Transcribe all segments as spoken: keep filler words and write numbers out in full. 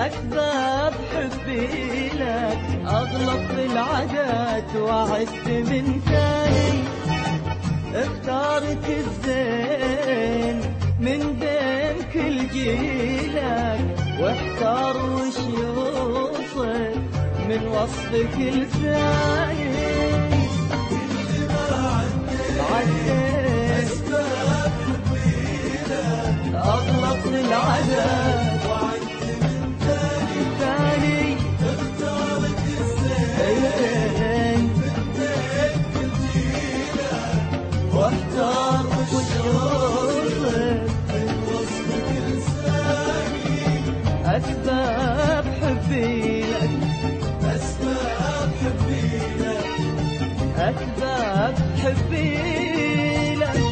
أسباب حبي لك أغلط العادات وعدت من ثاني، اختارت الزين من بين كل جيلك، واحتار وش يوصف من وصفك لساني. عديت أسباب حبي لك أغلط العادات واختار وشوفك من وصفك لساني. أسباب حبي لك أسباب حبي لك أسباب حبي لك.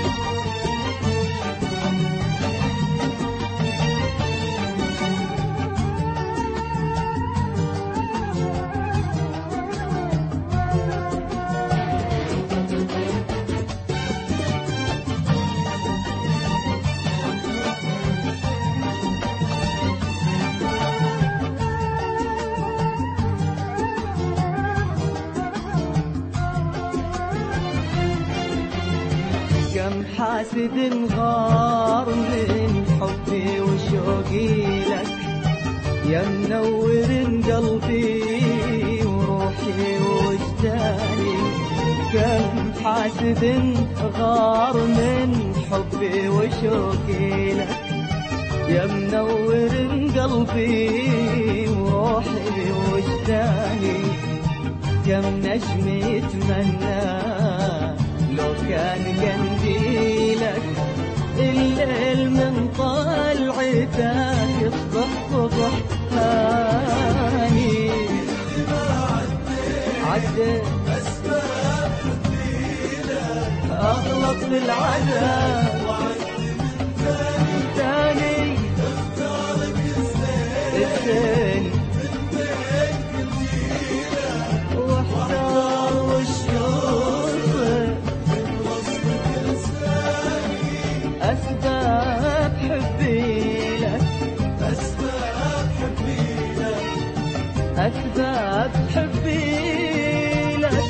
كم حاسد غار من حبي وشوقي لك، يا منور قلبي وروحي وجداني. كم حاسد غار من حبي وشوقي لك، يا منور قلبي وروحي وجداني. كم نجم يتمنى لو كان قنديلك، الليل من طلعته يصبح صبح ثاني. عديت أسباب حبي لك أغلط العذاب ثاني، اختارك الزين واحتار وشوفك. أسباب حبي لك أسباب حبي لك أسباب حبي لك.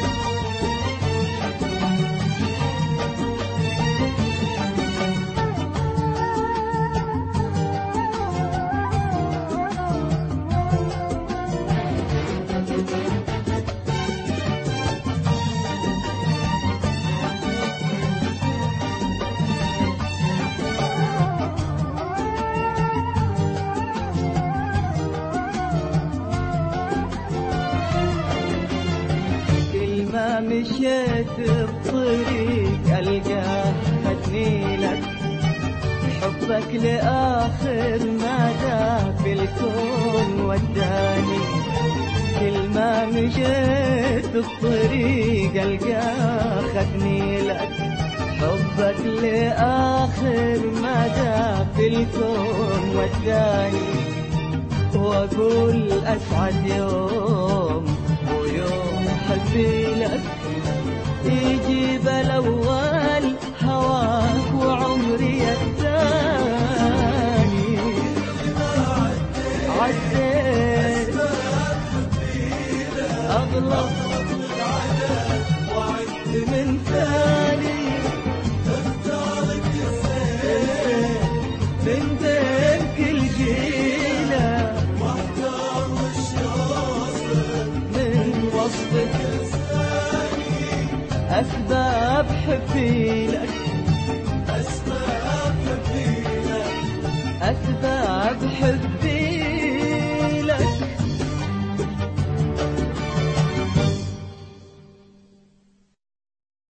ما مشيت بطريق ألقاه خدني لك، حبك لآخر مدى في الكون وداني. كل ما مشيت بطريق ألقاه خدني لك، حبك لآخر مدى في الكون وداني. وأقول أسعد يوم ويوم حبي لك، يجيب الأول هواك وعمري الثاني. عديت أغلط وعدت من ثاني، اختارك الزين من بين كل جيلة، واحتار وش يوصف من وصفك لساني. أسباب حبي لك أسباب حبي لك أسباب حبي